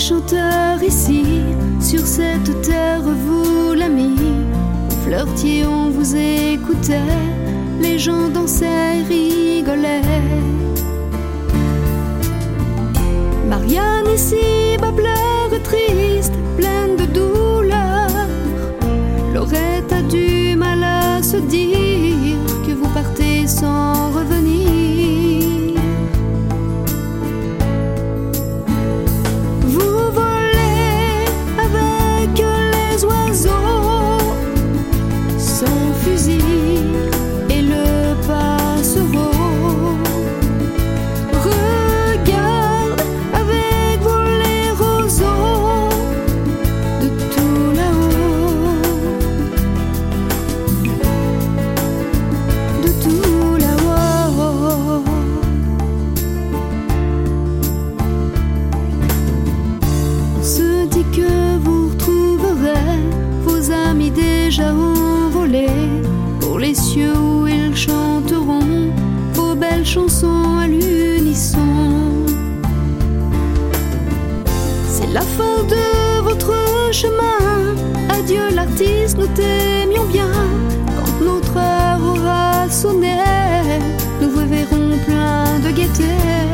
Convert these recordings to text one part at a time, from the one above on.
chanteurs ici, sur cette terre vous l'ami. Vous flirtiez, on vous écoutait, les gens dansaient et rigolaient. Marianne ici bas pleure triste, pleine de douleur. Laurette a du mal à se dire que vous partez sans revenir. Vous volez avec les oiseaux, sans fusil et le passereau. Regarde avec vous les roseaux de tout là-haut, de tout là-haut. On se dit que vous retrouverez vos amis déjà envolés pour les cieux où ils chanteront vos belles chansons à l'unisson. C'est la fin de votre chemin. Adieu l'artiste, nous t'aimions bien. Quand notre heure aura sonné, nous vous verrons plein de gaieté.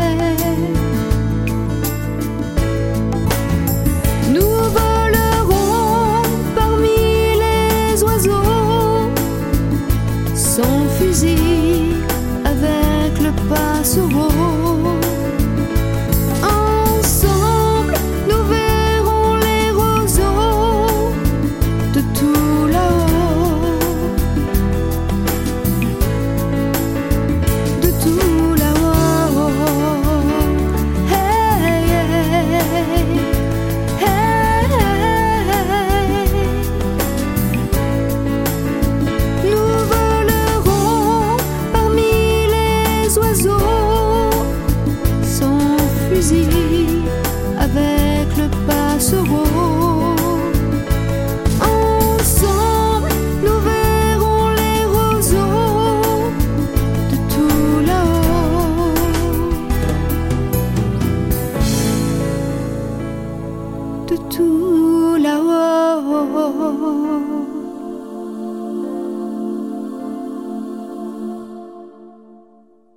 Nous volerons parmi les oiseaux, sans fusil, avec le passereau. Ensemble, nous verrons les roseaux de tout là-haut, de tout là-haut. Hey, hey, hey. Nous volerons parmi les oiseaux, sans fusil, avec le passereau.